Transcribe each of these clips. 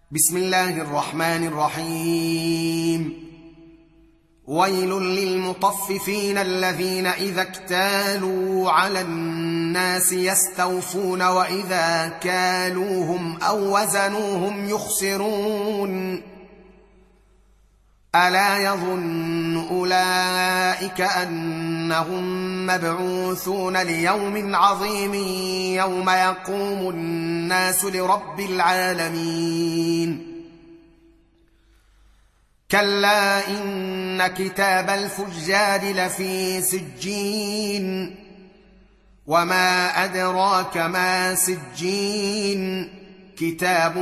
بسم الله الرحمن الرحيم. ويل للمطففين الذين إذا اكتالوا على الناس يستوفون وإذا كالوهم أو وزنوهم يخسرون. ألا يظن أولئك أنهم مبعوثون ليوم عظيم يوم يقوم الناس لرب العالمين. كلا إن كتاب الفجار لفي سجين وما أدراك ما سجين كتاب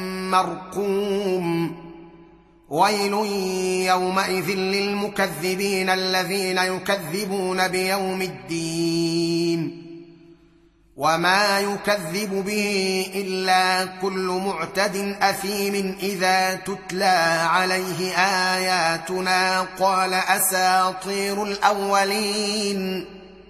مرقوم. ويل يومئذ للمكذبين الذين يكذبون بيوم الدين وما يكذب به إلا كل معتد أثيم إذا تتلى عليه آياتنا قال أساطير الأولين.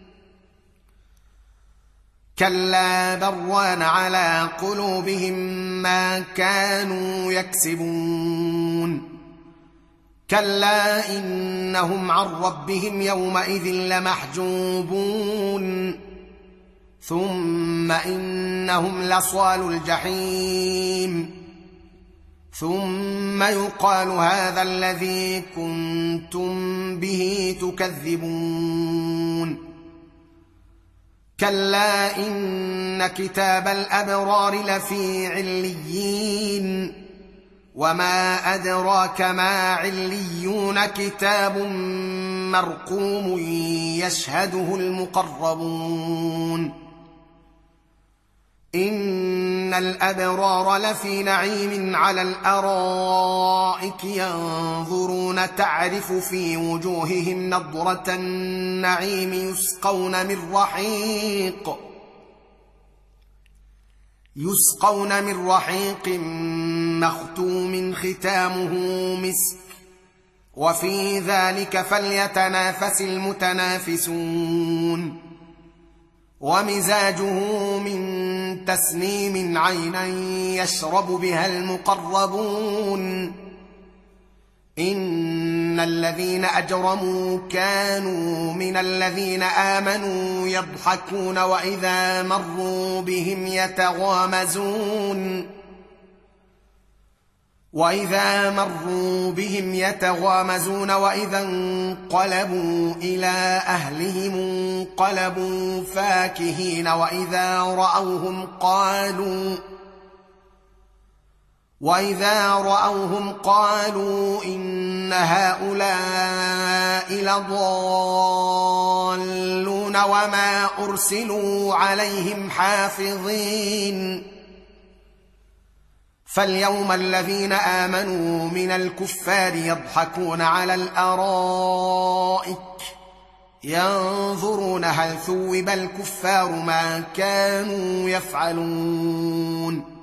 كلا بران على قلوبهم ما كانوا يكسبون. كلا إنهم عن ربهم يومئذ لمحجوبون ثم إنهم لصال الجحيم ثم يقال هذا الذي كنتم به تكذبون. كلا إن كتاب الأبرار لفي عليين وما أدراك ما عليون كتاب مرقوم يشهده المقربون. إن الأبرار لفي نعيم على الأرائك ينظرون تعرف في وجوههم نضرة النعيم يسقون من رحيق مختوم ختامه مسك وفي ذلك فليتنافس المتنافسون. ومزاجه من تسنيم عينا يشرب بها المقربون. إن الذين أجرموا كانوا من الذين آمنوا يضحكون وإذا مروا بهم يتغامزون وإذا انقلبوا إلى أهلهم انقلبوا فاكهين وإذا رأوهم قالوا إن هؤلاء لضالون وما أرسلوا عليهم حافظين. فاليوم الذين آمنوا من الكفار يضحكون على الأرائك ينظرون هل ثوب الكفار ما كانوا يفعلون.